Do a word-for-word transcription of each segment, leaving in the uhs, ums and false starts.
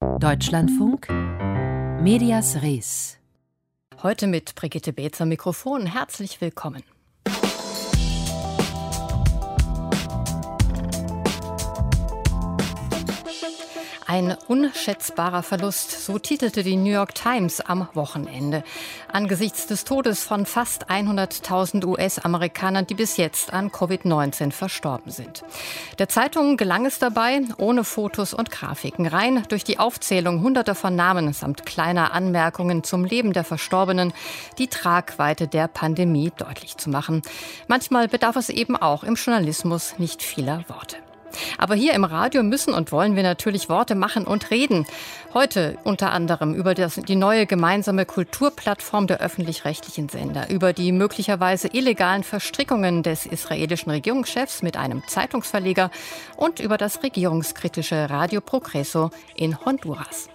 Deutschlandfunk Medias Res. Heute mit Brigitte Beetz am Mikrofon. Herzlich willkommen. Ein unschätzbarer Verlust, so titelte die New York Times am Wochenende. Angesichts des Todes von fast hunderttausend U S-Amerikanern, die bis jetzt an Covid neunzehn verstorben sind. Der Zeitung gelang es dabei, ohne Fotos und Grafiken, rein durch die Aufzählung hunderter von Namen samt kleiner Anmerkungen zum Leben der Verstorbenen, die Tragweite der Pandemie deutlich zu machen. Manchmal bedarf es eben auch im Journalismus nicht vieler Worte. Aber hier im Radio müssen und wollen wir natürlich Worte machen und reden. Heute unter anderem über das, die neue gemeinsame Kulturplattform der öffentlich-rechtlichen Sender, über die möglicherweise illegalen Verstrickungen des israelischen Regierungschefs mit einem Zeitungsverleger und über das regierungskritische Radio Progreso in Honduras.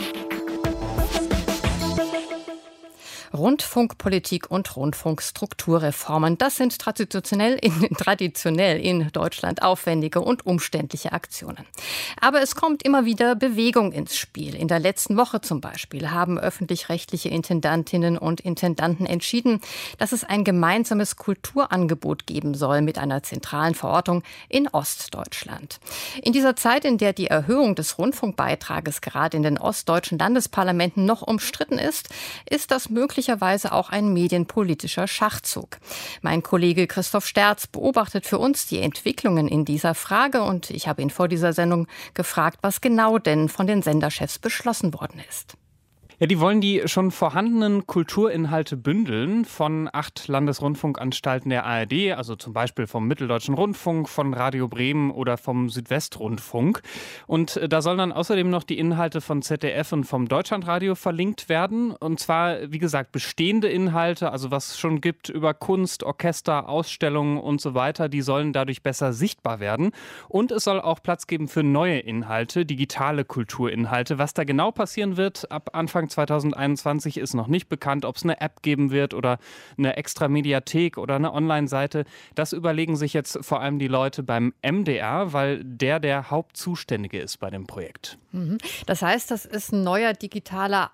Rundfunkpolitik und Rundfunkstrukturreformen. Das sind traditionell in, traditionell in Deutschland aufwendige und umständliche Aktionen. Aber es kommt immer wieder Bewegung ins Spiel. In der letzten Woche zum Beispiel haben öffentlich-rechtliche Intendantinnen und Intendanten entschieden, dass es ein gemeinsames Kulturangebot geben soll mit einer zentralen Verortung in Ostdeutschland. In dieser Zeit, in der die Erhöhung des Rundfunkbeitrages gerade in den ostdeutschen Landesparlamenten noch umstritten ist, ist das möglich möglicherweise auch ein medienpolitischer Schachzug. Mein Kollege Christoph Sterz beobachtet für uns die Entwicklungen in dieser Frage und ich habe ihn vor dieser Sendung gefragt, was genau denn von den Senderchefs beschlossen worden ist. Ja, die wollen die schon vorhandenen Kulturinhalte bündeln von acht Landesrundfunkanstalten der A R D, also zum Beispiel vom Mitteldeutschen Rundfunk, von Radio Bremen oder vom Südwestrundfunk. Und da sollen dann außerdem noch die Inhalte von Z D F und vom Deutschlandradio verlinkt werden. Und zwar, wie gesagt, bestehende Inhalte, also was es schon gibt über Kunst, Orchester, Ausstellungen und so weiter, die sollen dadurch besser sichtbar werden. Und es soll auch Platz geben für neue Inhalte, digitale Kulturinhalte. Was da genau passieren wird ab Anfang zwanzig einundzwanzig ist noch nicht bekannt, ob es eine App geben wird oder eine extra Mediathek oder eine Online-Seite. Das überlegen sich jetzt vor allem die Leute beim M D R, weil der der Hauptzuständige ist bei dem Projekt. Das heißt, das ist ein neuer digitaler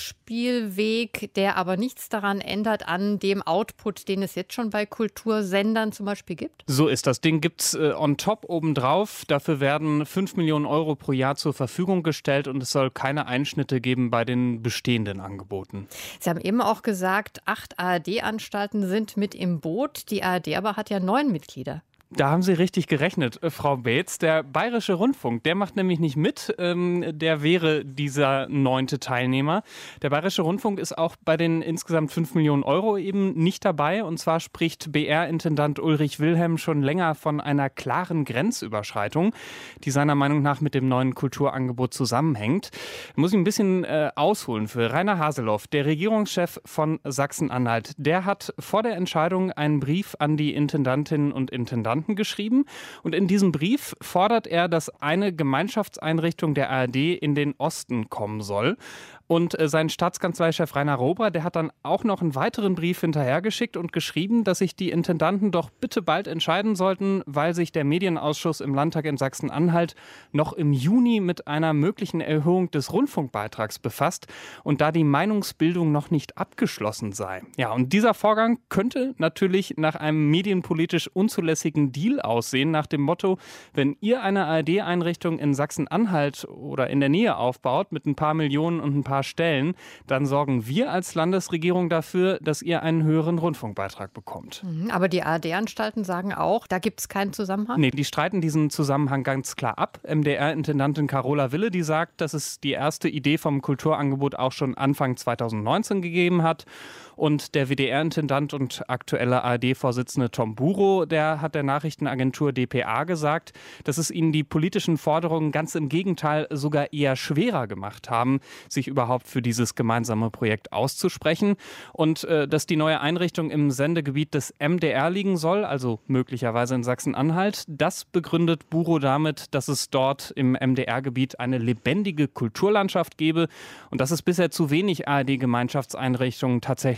Ausspielweg, der aber nichts daran ändert an dem Output, den es jetzt schon bei Kultursendern zum Beispiel gibt? So ist das. Den gibt es äh, on top obendrauf. Dafür werden fünf Millionen Euro pro Jahr zur Verfügung gestellt und es soll keine Einschnitte geben bei den bestehenden Angeboten. Sie haben eben auch gesagt, acht A R D-Anstalten sind mit im Boot. Die A R D aber hat ja neun Mitglieder. Da haben Sie richtig gerechnet, Frau Beetz. Der Bayerische Rundfunk, der macht nämlich nicht mit. Ähm, der wäre dieser neunte Teilnehmer. Der Bayerische Rundfunk ist auch bei den insgesamt fünf Millionen Euro eben nicht dabei. Und zwar spricht B R-Intendant Ulrich Wilhelm schon länger von einer klaren Grenzüberschreitung, die seiner Meinung nach mit dem neuen Kulturangebot zusammenhängt. Da muss ich ein bisschen äh, ausholen für Rainer Haseloff, der Regierungschef von Sachsen-Anhalt. Der hat vor der Entscheidung einen Brief an die Intendantinnen und Intendanten geschrieben und in diesem Brief fordert er, dass eine Gemeinschaftseinrichtung der A R D in den Osten kommen soll. Und äh, sein Staatskanzleichef Rainer Rober, der hat dann auch noch einen weiteren Brief hinterhergeschickt und geschrieben, dass sich die Intendanten doch bitte bald entscheiden sollten, weil sich der Medienausschuss im Landtag in Sachsen-Anhalt noch im Juni mit einer möglichen Erhöhung des Rundfunkbeitrags befasst und da die Meinungsbildung noch nicht abgeschlossen sei. Ja, und dieser Vorgang könnte natürlich nach einem medienpolitisch unzulässigen Deal aussehen, nach dem Motto, wenn ihr eine A R D-Einrichtung in Sachsen-Anhalt oder in der Nähe aufbaut mit ein paar Millionen und ein paar Stellen, dann sorgen wir als Landesregierung dafür, dass ihr einen höheren Rundfunkbeitrag bekommt. Aber die A R D-Anstalten sagen auch, da gibt es keinen Zusammenhang? Nee, die streiten diesen Zusammenhang ganz klar ab. M D R-Intendantin Carola Wille, die sagt, dass es die erste Idee vom Kulturangebot auch schon Anfang zwanzig neunzehn gegeben hat. Und der W D R-Intendant und aktuelle A R D-Vorsitzende Tom Buro, der hat der Nachrichtenagentur D P A gesagt, dass es ihnen die politischen Forderungen ganz im Gegenteil sogar eher schwerer gemacht haben, sich überhaupt für dieses gemeinsame Projekt auszusprechen. Und äh, dass die neue Einrichtung im Sendegebiet des M D R liegen soll, also möglicherweise in Sachsen-Anhalt, das begründet Buro damit, dass es dort im M D R-Gebiet eine lebendige Kulturlandschaft gebe und dass es bisher zu wenig A R D-Gemeinschaftseinrichtungen tatsächlich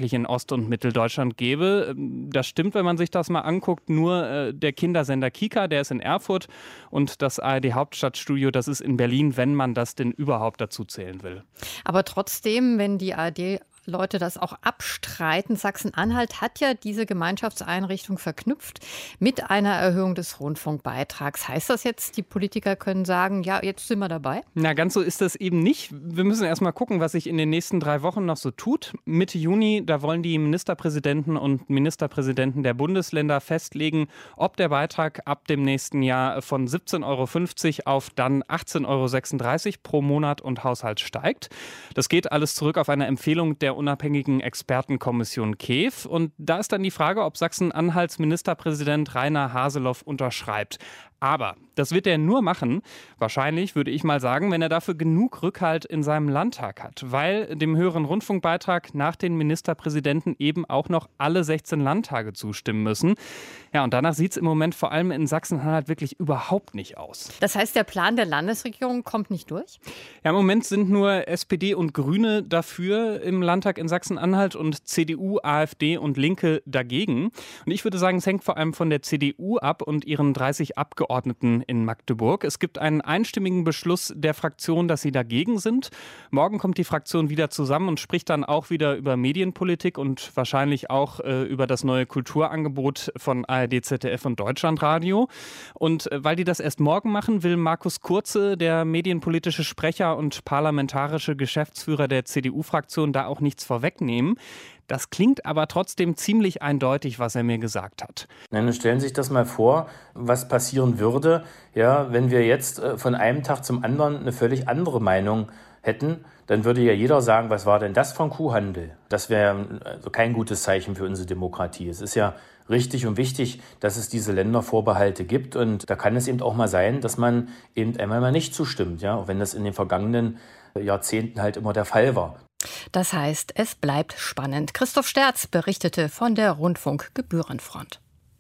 hauptsächlich in Ost- und Mitteldeutschland gäbe. Das stimmt, wenn man sich das mal anguckt. Nur äh, der Kindersender Kika, der ist in Erfurt, und das A R D-Hauptstadtstudio, das ist in Berlin, wenn man das denn überhaupt dazu zählen will. Aber trotzdem, wenn die A R D Leute das auch abstreiten. Sachsen-Anhalt hat ja diese Gemeinschaftseinrichtung verknüpft mit einer Erhöhung des Rundfunkbeitrags. Heißt das jetzt, die Politiker können sagen, ja, jetzt sind wir dabei? Na, ganz so ist das eben nicht. Wir müssen erst mal gucken, was sich in den nächsten drei Wochen noch so tut. Mitte Juni, da wollen die Ministerpräsidenten und Ministerpräsidenten der Bundesländer festlegen, ob der Beitrag ab dem nächsten Jahr von siebzehn Euro fünfzig auf dann achtzehn Euro sechsunddreißig pro Monat und Haushalt steigt. Das geht alles zurück auf eine Empfehlung der unabhängigen Expertenkommission K E W. Und da ist dann die Frage, ob Sachsen-Anhalts Ministerpräsident Rainer Haseloff unterschreibt. Aber das wird er nur machen, wahrscheinlich, würde ich mal sagen, wenn er dafür genug Rückhalt in seinem Landtag hat, weil dem höheren Rundfunkbeitrag nach den Ministerpräsidenten eben auch noch alle sechzehn Landtage zustimmen müssen. Ja, und danach sieht es im Moment vor allem in Sachsen-Anhalt wirklich überhaupt nicht aus. Das heißt, der Plan der Landesregierung kommt nicht durch? Ja, im Moment sind nur S P D und Grüne dafür im Landtag in Sachsen-Anhalt und C D U, AfD und Linke dagegen. Und ich würde sagen, es hängt vor allem von der C D U ab und ihren dreißig Abgeordneten in Magdeburg. Es gibt einen einstimmigen Beschluss der Fraktion, dass sie dagegen sind. Morgen kommt die Fraktion wieder zusammen und spricht dann auch wieder über Medienpolitik und wahrscheinlich auch äh, über das neue Kulturangebot von A R D, Z D F und Deutschlandradio. Und äh, weil die das erst morgen machen, will Markus Kurze, der medienpolitische Sprecher und parlamentarische Geschäftsführer der C D U-Fraktion, da auch nichts vorwegnehmen. Das klingt aber trotzdem ziemlich eindeutig, was er mir gesagt hat. Dann stellen Sie sich das mal vor, was passieren würde, ja, wenn wir jetzt von einem Tag zum anderen eine völlig andere Meinung hätten. Dann würde ja jeder sagen, was war denn das für ein Kuhhandel? Das wäre also kein gutes Zeichen für unsere Demokratie. Es ist ja richtig und wichtig, dass es diese Ländervorbehalte gibt. Und da kann es eben auch mal sein, dass man eben einmal mal nicht zustimmt, ja, auch wenn das in den vergangenen Jahrzehnten halt immer der Fall war. Das heißt, es bleibt spannend. Christoph Sterz berichtete von der Rundfunkgebührenfront.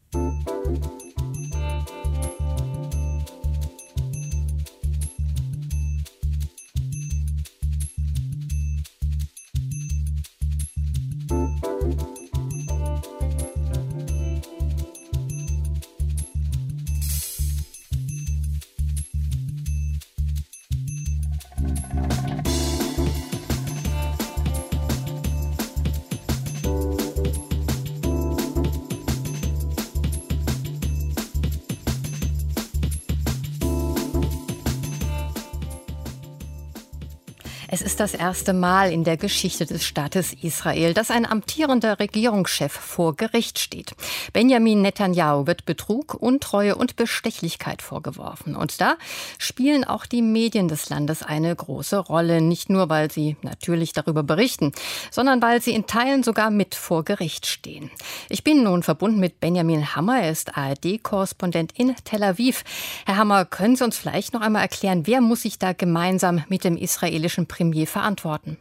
Es ist das erste Mal in der Geschichte des Staates Israel, dass ein amtierender Regierungschef vor Gericht steht. Benjamin Netanyahu wird Betrug, Untreue und Bestechlichkeit vorgeworfen. Und da spielen auch die Medien des Landes eine große Rolle. Nicht nur, weil sie natürlich darüber berichten, sondern weil sie in Teilen sogar mit vor Gericht stehen. Ich bin nun verbunden mit Benjamin Hammer. Er ist A R D-Korrespondent in Tel Aviv. Herr Hammer, können Sie uns vielleicht noch einmal erklären, wer muss sich da gemeinsam mit dem israelischen Premier verantworten?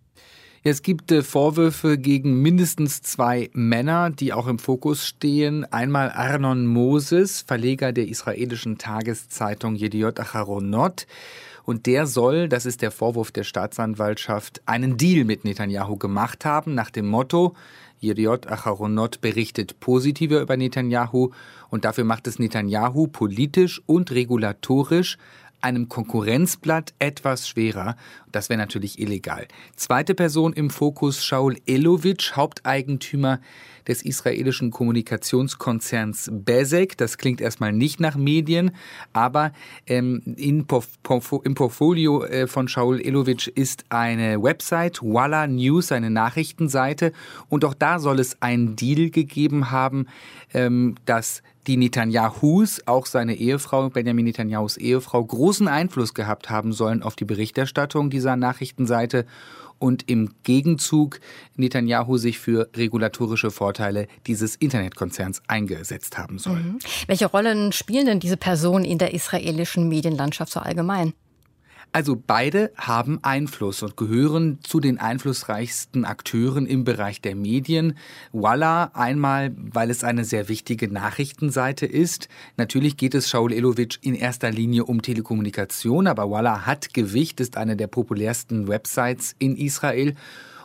Es gibt äh, Vorwürfe gegen mindestens zwei Männer, die auch im Fokus stehen. Einmal Arnon Moses, Verleger der israelischen Tageszeitung Yediot Aharonot. Und der soll, das ist der Vorwurf der Staatsanwaltschaft, einen Deal mit Netanyahu gemacht haben, nach dem Motto: Yediot Aharonot berichtet positiver über Netanyahu und dafür macht es Netanyahu politisch und regulatorisch einem Konkurrenzblatt etwas schwerer. Das wäre natürlich illegal. Zweite Person im Fokus: Shaul Elowitsch, Haupteigentümer des israelischen Kommunikationskonzerns Bezek. Das klingt erstmal nicht nach Medien, aber ähm, in Porf- Porf- im Portfolio äh, von Shaul Elowitsch ist eine Website, Walla News, eine Nachrichtenseite. Und auch da soll es einen Deal gegeben haben, ähm, dass die Netanyahus, auch seine Ehefrau, Benjamin Netanyahus Ehefrau, großen Einfluss gehabt haben sollen auf die Berichterstattung dieser Nachrichtenseite und im Gegenzug Netanyahu sich für regulatorische Vorteile dieses Internetkonzerns eingesetzt haben soll. Mhm. Welche Rollen spielen denn diese Personen in der israelischen Medienlandschaft so allgemein? Also beide haben Einfluss und gehören zu den einflussreichsten Akteuren im Bereich der Medien. Walla einmal, weil es eine sehr wichtige Nachrichtenseite ist. Natürlich geht es Shaul Elowitsch in erster Linie um Telekommunikation, aber Walla hat Gewicht, ist eine der populärsten Websites in Israel.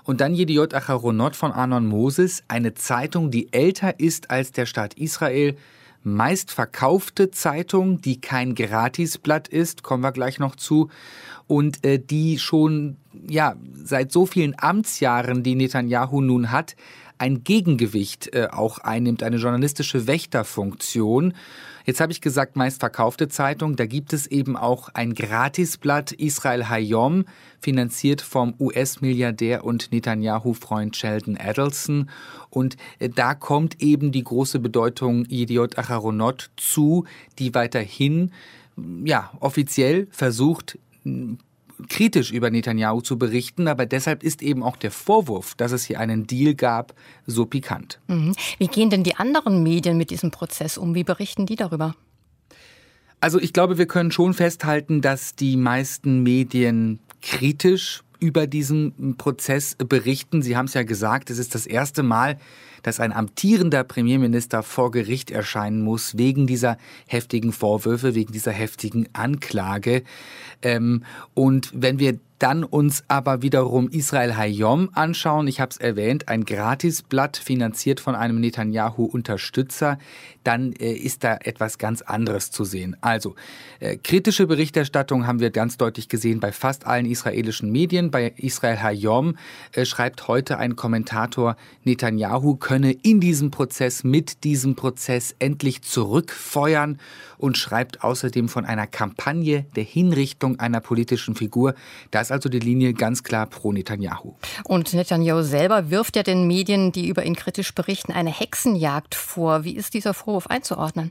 Und dann Yediot Acharonot von Arnon Moses, eine Zeitung, die älter ist als der Staat Israel, meistverkaufte Zeitung, die kein Gratisblatt ist, kommen wir gleich noch zu, und äh, die schon ja seit so vielen Amtsjahren, die Netanyahu nun hat, ein Gegengewicht äh, auch einnimmt, eine journalistische Wächterfunktion. Jetzt habe ich gesagt, meistverkaufte Zeitung, da gibt es eben auch ein Gratisblatt, Israel Hayom, finanziert vom U S-Milliardär und Netanyahu-Freund Sheldon Adelson. Und äh, da kommt eben die große Bedeutung Yediot Acharonot zu, die weiterhin ja, offiziell versucht, kritisch über Netanyahu zu berichten, aber deshalb ist eben auch der Vorwurf, dass es hier einen Deal gab, so pikant. Mhm. Wie gehen denn die anderen Medien mit diesem Prozess um? Wie berichten die darüber? Also ich glaube, wir können schon festhalten, dass die meisten Medien kritisch über diesen Prozess berichten. Sie haben es ja gesagt, es ist das erste Mal, dass ein amtierender Premierminister vor Gericht erscheinen muss, wegen dieser heftigen Vorwürfe, wegen dieser heftigen Anklage. Ähm, und wenn wir dann uns aber wiederum Israel Hayom anschauen, ich habe es erwähnt, ein Gratisblatt finanziert von einem Netanyahu-Unterstützer, dann äh, ist da etwas ganz anderes zu sehen. Also äh, kritische Berichterstattung haben wir ganz deutlich gesehen bei fast allen israelischen Medien. Bei Israel Hayom äh, schreibt heute ein Kommentator, Netanyahu könne in diesem Prozess, mit diesem Prozess endlich zurückfeuern und schreibt außerdem von einer Kampagne der Hinrichtung einer politischen Figur. Da ist also die Linie ganz klar pro Netanyahu. Und Netanyahu selber wirft ja den Medien, die über ihn kritisch berichten, eine Hexenjagd vor. Wie ist dieser Vorwurf einzuordnen?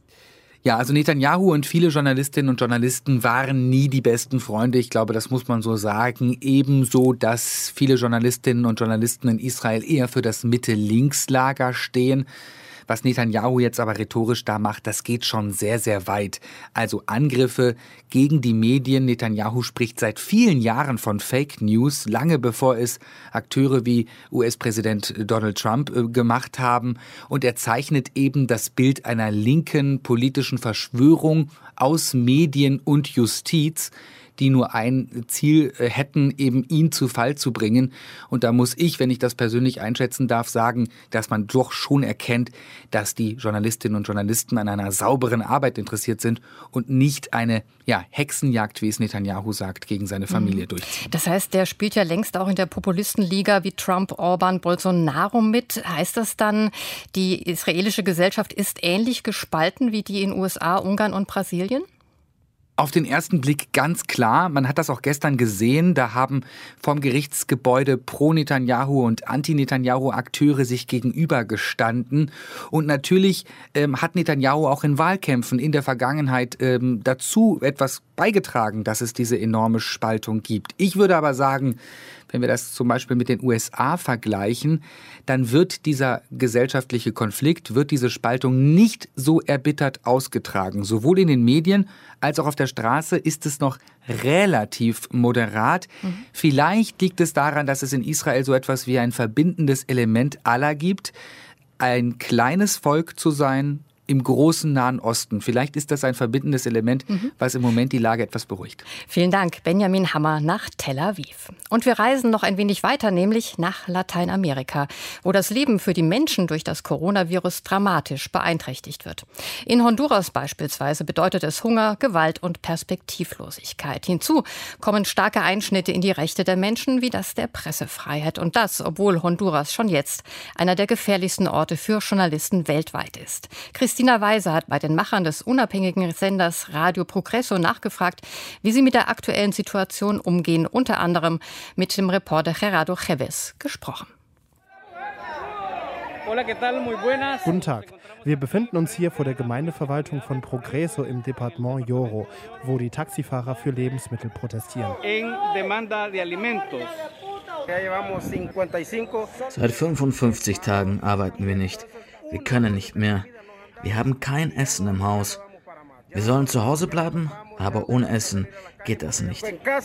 Ja, also Netanyahu und viele Journalistinnen und Journalisten waren nie die besten Freunde. Ich glaube, das muss man so sagen. Ebenso, dass viele Journalistinnen und Journalisten in Israel eher für das Mitte-Links-Lager stehen. Was Netanyahu jetzt aber rhetorisch da macht, das geht schon sehr, sehr weit. Also Angriffe gegen die Medien. Netanyahu spricht seit vielen Jahren von Fake News, lange bevor es Akteure wie U S-Präsident Donald Trump äh, gemacht haben. Und er zeichnet eben das Bild einer linken politischen Verschwörung aus Medien und Justiz, die nur ein Ziel hätten, eben ihn zu Fall zu bringen. Und da muss ich, wenn ich das persönlich einschätzen darf, sagen, dass man doch schon erkennt, dass die Journalistinnen und Journalisten an einer sauberen Arbeit interessiert sind und nicht eine ja, Hexenjagd, wie es Netanyahu sagt, gegen seine Familie mhm. durchziehen. Das heißt, der spielt ja längst auch in der Populistenliga wie Trump, Orban, Bolsonaro mit. Heißt das dann, die israelische Gesellschaft ist ähnlich gespalten wie die in U S A, Ungarn und Brasilien? Auf den ersten Blick ganz klar. Man hat das auch gestern gesehen. Da haben vom Gerichtsgebäude Pro-Netanyahu und Anti-Netanyahu-Akteure sich gegenübergestanden. Und natürlich ähm, hat Netanyahu auch in Wahlkämpfen in der Vergangenheit ähm, dazu etwas beigetragen, dass es diese enorme Spaltung gibt. Ich würde aber sagen, wenn wir das zum Beispiel mit den U S A vergleichen, dann wird dieser gesellschaftliche Konflikt, wird diese Spaltung nicht so erbittert ausgetragen. Sowohl in den Medien als auch auf der Straße ist es noch relativ moderat. Mhm. Vielleicht liegt es daran, dass es in Israel so etwas wie ein verbindendes Element aller gibt, ein kleines Volk zu sein im großen Nahen Osten. Vielleicht ist das ein verbindendes Element, mhm. was im Moment die Lage etwas beruhigt. Vielen Dank, Benjamin Hammer nach Tel Aviv. Und wir reisen noch ein wenig weiter, nämlich nach Lateinamerika, wo das Leben für die Menschen durch das Coronavirus dramatisch beeinträchtigt wird. In Honduras beispielsweise bedeutet es Hunger, Gewalt und Perspektivlosigkeit. Hinzu kommen starke Einschnitte in die Rechte der Menschen, wie das der Pressefreiheit. Und das, obwohl Honduras schon jetzt einer der gefährlichsten Orte für Journalisten weltweit ist. Christine Christina Weise hat bei den Machern des unabhängigen Senders Radio Progreso nachgefragt, wie sie mit der aktuellen Situation umgehen, unter anderem mit dem Reporter Gerardo Chavez gesprochen. Guten Tag. Wir befinden uns hier vor der Gemeindeverwaltung von Progreso im Departement Yoro, wo die Taxifahrer für Lebensmittel protestieren. Seit fünfundfünfzig Tagen arbeiten wir nicht. Wir können nicht mehr. Wir haben kein Essen im Haus. Wir sollen zu Hause bleiben, aber ohne Essen geht das nicht.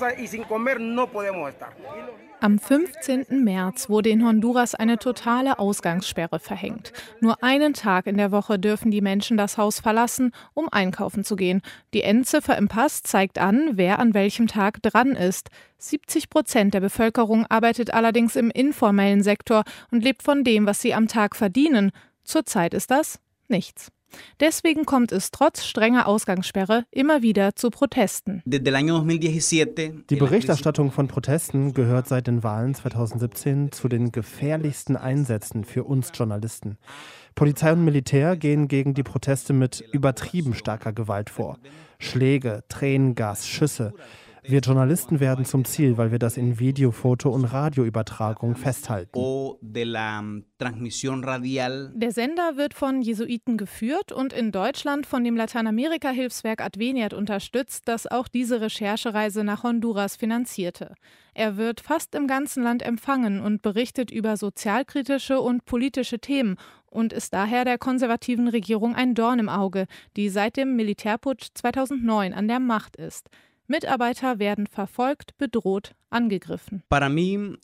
Am fünfzehnten März wurde in Honduras eine totale Ausgangssperre verhängt. Nur einen Tag in der Woche dürfen die Menschen das Haus verlassen, um einkaufen zu gehen. Die Endziffer im Pass zeigt an, wer an welchem Tag dran ist. siebzig Prozent der Bevölkerung arbeitet allerdings im informellen Sektor und lebt von dem, was sie am Tag verdienen. Zurzeit ist das nichts. Deswegen kommt es trotz strenger Ausgangssperre immer wieder zu Protesten. Die Berichterstattung von Protesten gehört seit den Wahlen zweitausendsiebzehn zu den gefährlichsten Einsätzen für uns Journalisten. Polizei und Militär gehen gegen die Proteste mit übertrieben starker Gewalt vor. Schläge, Tränengas, Schüsse. Wir Journalisten werden zum Ziel, weil wir das in Video-, Foto- und Radioübertragung festhalten. Der Sender wird von Jesuiten geführt und in Deutschland von dem Lateinamerika-Hilfswerk Adveniat unterstützt, das auch diese Recherchereise nach Honduras finanzierte. Er wird fast im ganzen Land empfangen und berichtet über sozialkritische und politische Themen und ist daher der konservativen Regierung ein Dorn im Auge, die seit dem Militärputsch zweitausendneun an der Macht ist. Mitarbeiter werden verfolgt, bedroht, angegriffen. Eine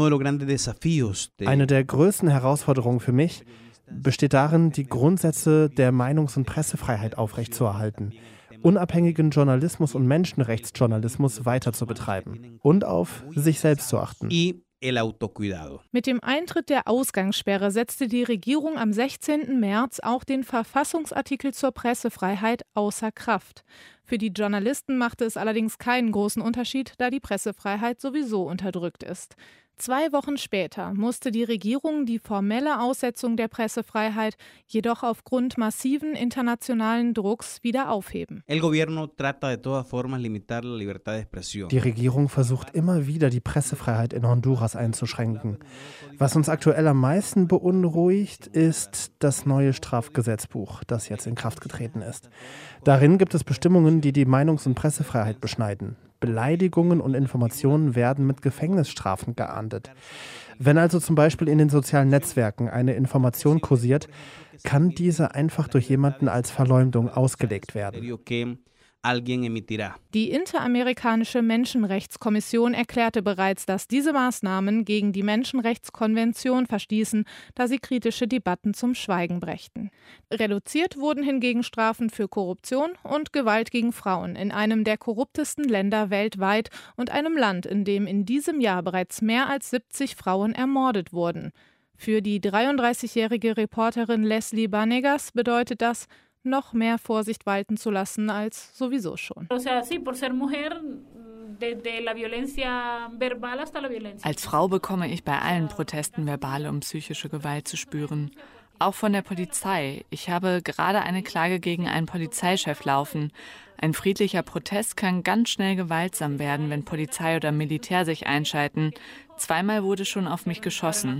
der größten Herausforderungen für mich besteht darin, die Grundsätze der Meinungs- und Pressefreiheit aufrechtzuerhalten, unabhängigen Journalismus und Menschenrechtsjournalismus weiter zu betreiben und auf sich selbst zu achten. Mit dem Eintritt der Ausgangssperre setzte die Regierung am sechzehnten März auch den Verfassungsartikel zur Pressefreiheit außer Kraft. Für die Journalisten machte es allerdings keinen großen Unterschied, da die Pressefreiheit sowieso unterdrückt ist. Zwei Wochen später musste die Regierung die formelle Aussetzung der Pressefreiheit jedoch aufgrund massiven internationalen Drucks wieder aufheben. Die Regierung versucht immer wieder, die Pressefreiheit in Honduras einzuschränken. Was uns aktuell am meisten beunruhigt, ist das neue Strafgesetzbuch, das jetzt in Kraft getreten ist. Darin gibt es Bestimmungen, die die Meinungs- und Pressefreiheit beschneiden. Beleidigungen und Informationen werden mit Gefängnisstrafen geahndet. Wenn also zum Beispiel in den sozialen Netzwerken eine Information kursiert, kann diese einfach durch jemanden als Verleumdung ausgelegt werden. Die Interamerikanische Menschenrechtskommission erklärte bereits, dass diese Maßnahmen gegen die Menschenrechtskonvention verstießen, da sie kritische Debatten zum Schweigen brächten. Reduziert wurden hingegen Strafen für Korruption und Gewalt gegen Frauen in einem der korruptesten Länder weltweit und einem Land, in dem in diesem Jahr bereits mehr als siebzig Frauen ermordet wurden. Für die dreiunddreißigjährige Reporterin Leslie Banegas bedeutet das, noch mehr Vorsicht walten zu lassen als sowieso schon. Als Frau bekomme ich bei allen Protesten verbale und psychische Gewalt zu spüren. Auch von der Polizei. Ich habe gerade eine Klage gegen einen Polizeichef laufen. Ein friedlicher Protest kann ganz schnell gewaltsam werden, wenn Polizei oder Militär sich einschalten. Zweimal wurde schon auf mich geschossen.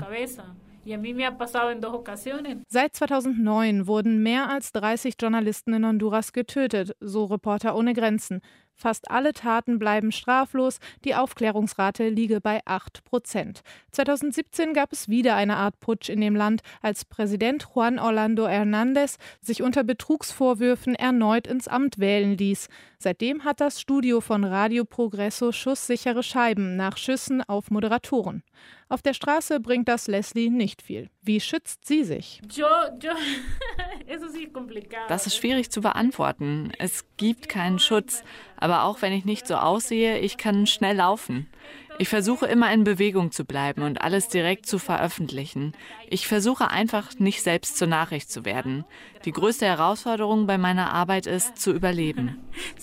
Seit zweitausendneun wurden mehr als dreißig Journalisten in Honduras getötet, so Reporter ohne Grenzen. Fast alle Taten bleiben straflos, die Aufklärungsrate liege bei acht Prozent. zweitausendsiebzehn gab es wieder eine Art Putsch in dem Land, als Präsident Juan Orlando Hernández sich unter Betrugsvorwürfen erneut ins Amt wählen ließ. Seitdem hat das Studio von Radio Progreso schusssichere Scheiben nach Schüssen auf Moderatoren. Auf der Straße bringt das Leslie nicht viel. Wie schützt sie sich? Das ist schwierig zu beantworten. Es gibt keinen Schutz. Aber auch wenn ich nicht so aussehe, ich kann schnell laufen. Ich versuche immer in Bewegung zu bleiben und alles direkt zu veröffentlichen. Ich versuche einfach nicht selbst zur Nachricht zu werden. Die größte Herausforderung bei meiner Arbeit ist, zu überleben.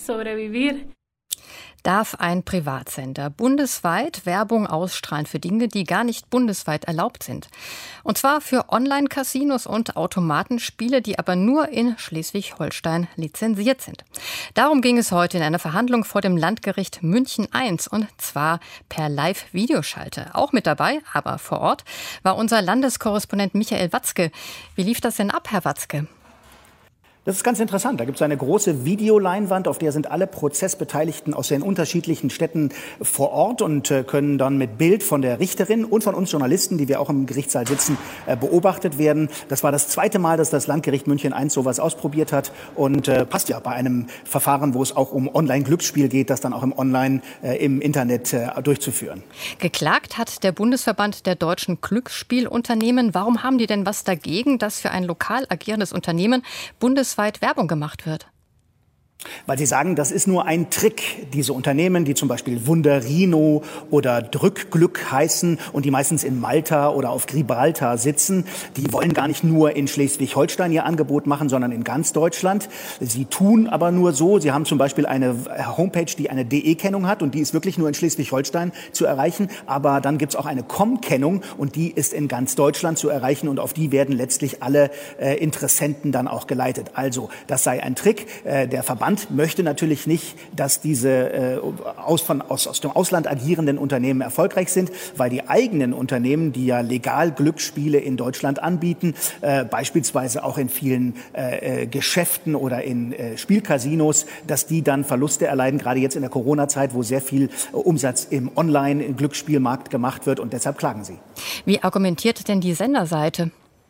Darf ein Privatsender bundesweit Werbung ausstrahlen für Dinge, die gar nicht bundesweit erlaubt sind? Und zwar für Online-Casinos und Automatenspiele, die aber nur in Schleswig-Holstein lizenziert sind. Darum ging es heute in einer Verhandlung vor dem Landgericht München eins und zwar per Live-Videoschalte. Auch mit dabei, aber vor Ort, war unser Landeskorrespondent Michael Watzke. Wie lief das denn ab, Herr Watzke? Das ist ganz interessant. Da gibt es eine große Videoleinwand, auf der sind alle Prozessbeteiligten aus den unterschiedlichen Städten vor Ort und äh, können dann mit Bild von der Richterin und von uns Journalisten, die wir auch im Gerichtssaal sitzen, äh, beobachtet werden. Das war das zweite Mal, dass das Landgericht München eins sowas ausprobiert hat und äh, passt ja bei einem Verfahren, wo es auch um Online-Glücksspiel geht, das dann auch im Online, äh, im Internet äh, durchzuführen. Geklagt hat der Bundesverband der deutschen Glücksspielunternehmen. Warum haben die denn was dagegen, dass für ein lokal agierendes Unternehmen bundesweit Werbung gemacht wird? Weil sie sagen, das ist nur ein Trick. Diese Unternehmen, die zum Beispiel Wunderino oder Drückglück heißen und die meistens in Malta oder auf Gibraltar sitzen, die wollen gar nicht nur in Schleswig-Holstein ihr Angebot machen, sondern in ganz Deutschland. Sie tun aber nur so. Sie haben zum Beispiel eine Homepage, die eine D E-Kennung hat und die ist wirklich nur in Schleswig-Holstein zu erreichen. Aber dann gibt es auch eine C O M-Kennung und die ist in ganz Deutschland zu erreichen und auf die werden letztlich alle äh, Interessenten dann auch geleitet. Also, das sei ein Trick. Äh, der Verband möchte natürlich nicht, dass diese äh, aus, von, aus, aus dem Ausland agierenden Unternehmen erfolgreich sind, weil die eigenen Unternehmen, die ja legal Glücksspiele in Deutschland anbieten, äh, beispielsweise auch in vielen äh, Geschäften oder in äh, Spielcasinos, dass die dann Verluste erleiden, gerade jetzt in der Corona-Zeit, wo sehr viel äh, Umsatz im Online-, im Glücksspielmarkt gemacht wird und deshalb klagen sie. Wie argumentiert denn die Senderseite?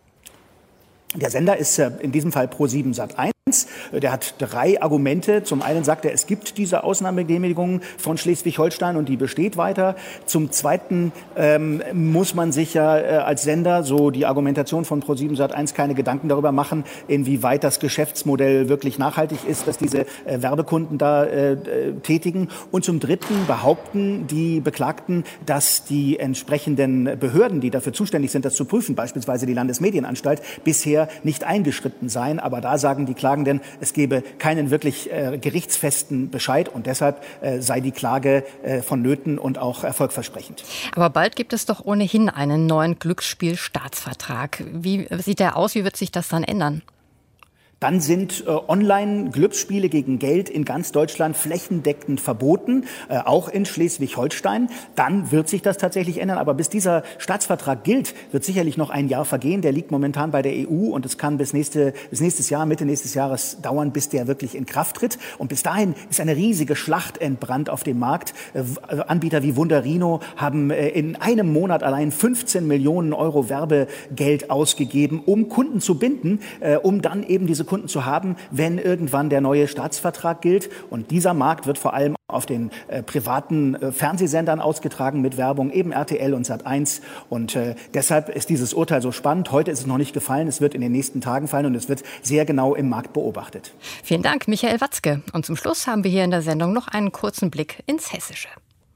Der Sender ist äh, in diesem Fall ProSieben Sat eins. Der hat drei Argumente. Zum einen sagt er, es gibt diese Ausnahmegenehmigung von Schleswig-Holstein und die besteht weiter. Zum zweiten ähm, muss man sich ja äh, als Sender, so die Argumentation von ProSieben Sat eins, keine Gedanken darüber machen, inwieweit das Geschäftsmodell wirklich nachhaltig ist, dass diese äh, Werbekunden da äh, tätigen. Und zum dritten behaupten die Beklagten, dass die entsprechenden Behörden, die dafür zuständig sind, das zu prüfen, beispielsweise die Landesmedienanstalt, bisher nicht eingeschritten seien. Aber da sagen die Klagenden, es gebe keinen wirklich äh, gerichtsfesten Bescheid und deshalb äh, sei die Klage äh, vonnöten und auch erfolgversprechend. Aber bald gibt es doch ohnehin einen neuen Glücksspielstaatsvertrag. Wie sieht der aus? Wie wird sich das dann ändern? Dann sind äh, Online-Glücksspiele gegen Geld in ganz Deutschland flächendeckend verboten, äh, auch in Schleswig-Holstein. Dann wird sich das tatsächlich ändern. Aber bis dieser Staatsvertrag gilt, wird sicherlich noch ein Jahr vergehen. Der liegt momentan bei der E U und es kann bis, nächste, bis nächstes Jahr, Mitte nächstes Jahres dauern, bis der wirklich in Kraft tritt. Und bis dahin ist eine riesige Schlacht entbrannt auf dem Markt. Äh, Anbieter wie Wunderino haben äh, in einem Monat allein fünfzehn Millionen Euro Werbegeld ausgegeben, um Kunden zu binden, äh, um dann eben diese Kunden zu haben, wenn irgendwann der neue Staatsvertrag gilt. Und dieser Markt wird vor allem auf den äh, privaten äh, Fernsehsendern ausgetragen mit Werbung, eben R T L und Sat eins. Und äh, deshalb ist dieses Urteil so spannend. Heute ist es noch nicht gefallen. Es wird in den nächsten Tagen fallen und es wird sehr genau im Markt beobachtet. Vielen Dank, Michael Watzke. Und zum Schluss haben wir hier in der Sendung noch einen kurzen Blick ins Hessische.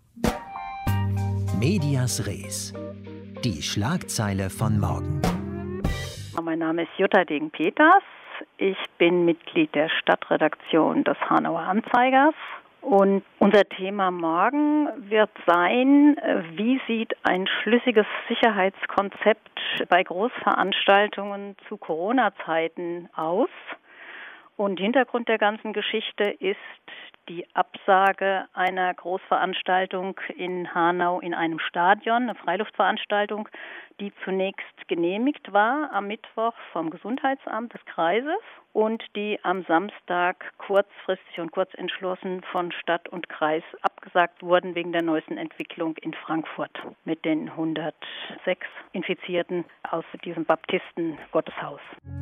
Medias Res. Die Schlagzeile von morgen. Mein Name ist Jutta Degen-Peters. Ich bin Mitglied der Stadtredaktion des Hanauer Anzeigers und unser Thema morgen wird sein, wie sieht ein schlüssiges Sicherheitskonzept bei Großveranstaltungen zu Corona-Zeiten aus? Und Hintergrund der ganzen Geschichte ist die Absage einer Großveranstaltung in Hanau in einem Stadion, eine Freiluftveranstaltung, die zunächst genehmigt war am Mittwoch vom Gesundheitsamt des Kreises und die am Samstag kurzfristig und kurzentschlossen von Stadt und Kreis abgesagt wurden wegen der neuesten Entwicklung in Frankfurt mit den hundertsechs Infizierten aus diesem Baptisten-Gotteshaus.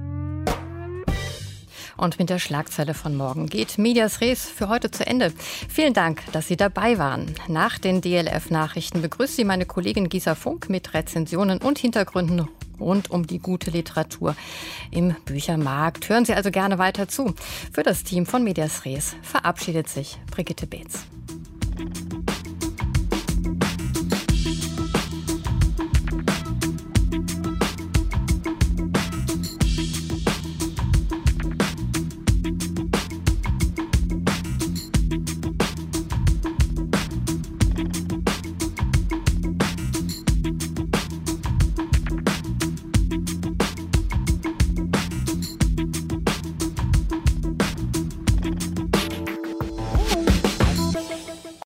Und mit der Schlagzeile von morgen geht Medias Res für heute zu Ende. Vielen Dank, dass Sie dabei waren. Nach den D L F-Nachrichten begrüßt Sie meine Kollegin Gisa Funk mit Rezensionen und Hintergründen rund um die gute Literatur im Büchermarkt. Hören Sie also gerne weiter zu. Für das Team von Medias Res verabschiedet sich Brigitte Beetz.